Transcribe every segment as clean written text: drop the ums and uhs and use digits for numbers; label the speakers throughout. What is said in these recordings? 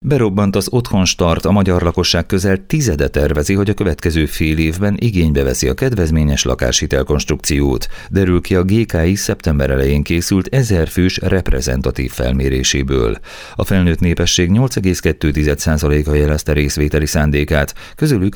Speaker 1: Berobbant az otthonstart, a magyar lakosság közel tizede tervezi, hogy a következő fél évben igénybe veszi a kedvezményes lakáshitelkonstrukciót. Derül ki a GKI szeptember elején készült 1000 fős reprezentatív felméréséből. A felnőtt népesség 8,2%-a jelezte részvételi szándékát, közülük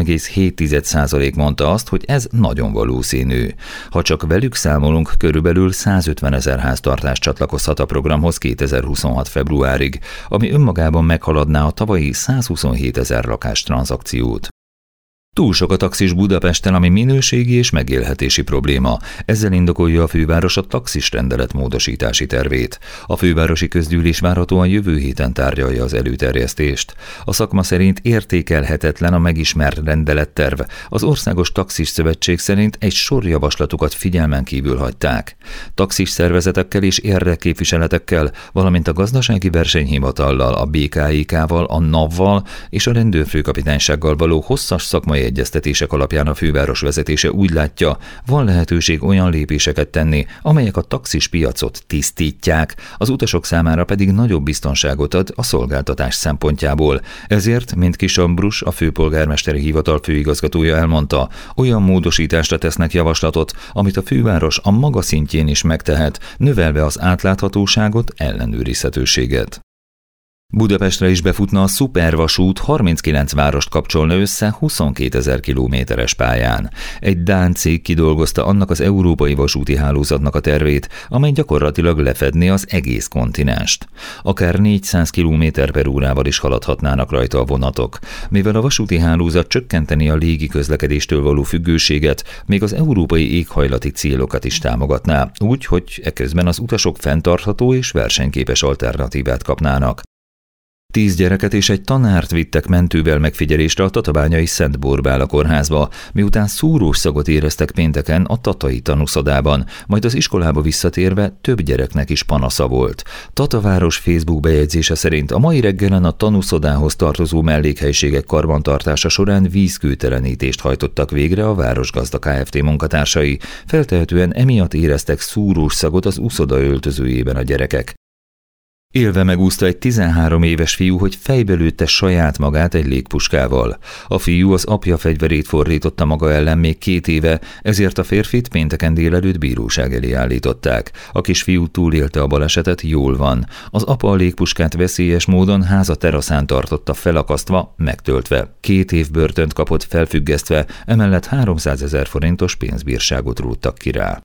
Speaker 1: 3,7% mondta azt, hogy ez nagyon valószínű. Ha csak velük számolunk, körülbelül 150 000 háztartás csatlakozhat a programhoz 2026. februárig, ami önmagában meghaladná a tavalyi 127 000 lakástranzakciót. Túl sok a taxis Budapesten, ami minőségi és megélhetési probléma. Ezzel indokolja a főváros a taxis rendelet módosítási tervét. A fővárosi közgyűlés várhatóan jövő héten tárgyalja az előterjesztést. A szakma szerint értékelhetetlen a megismert rendeletterv. Az Országos Taxis Szövetség szerint egy sor javaslatukat figyelmen kívül hagyták. Taxis szervezetekkel és érdekképviseletekkel, valamint a Gazdasági Versenyhivatallal, a BKIK-val, a NAV-val és a Rendőrfőkapitánysággal való hosszas szakmai egyeztetések alapján a főváros vezetése úgy látja, van lehetőség olyan lépéseket tenni, amelyek a taxis piacot tisztítják, az utasok számára pedig nagyobb biztonságot ad a szolgáltatás szempontjából. Ezért, mint Kis Ambrus, a főpolgármesteri hivatal főigazgatója elmondta, olyan módosításra tesznek javaslatot, amit a főváros a maga szintjén is megtehet, növelve az átláthatóságot, ellenőrizhetőséget. Budapestre is befutna a szupervasút, 39 várost kapcsolna össze 22 000 kilométeres pályán. Egy dán cég kidolgozta annak az európai vasúti hálózatnak a tervét, amely gyakorlatilag lefedné az egész kontinenst. Akár 400 km/órával is haladhatnának rajta a vonatok. Mivel a vasúti hálózat csökkenteni a légi közlekedéstől való függőséget, még az európai éghajlati célokat is támogatná, úgy, hogy eközben az utasok fenntartható és versenyképes alternatívát kapnának. 10 gyereket és egy tanárt vittek mentővel megfigyelésre a tatabányai Szent Borbála kórházba, miután szúrós szagot éreztek pénteken a tatai tanuszodában, majd az iskolába visszatérve több gyereknek is panasza volt. Tataváros Facebook bejegyzése szerint a mai reggelen a tanuszodához tartozó mellékhelyiségek karbantartása során vízkőtelenítést hajtottak végre a Városgazda Kft. Munkatársai, feltehetően emiatt éreztek szúrós szagot az uszoda öltözőjében a gyerekek. Élve megúszta egy 13 éves fiú, hogy fejbe lőtte saját magát egy légpuskával. A fiú az apja fegyverét fordította maga ellen még 2 éve, ezért a férfit pénteken délelőtt bíróság elé állították. A kisfiú túlélte a balesetet, jól van. Az apa a légpuskát veszélyes módon háza teraszán tartotta felakasztva, megtöltve. 2 év börtönt kapott felfüggesztve, emellett 300 000 forintos pénzbírságot róttak ki rá.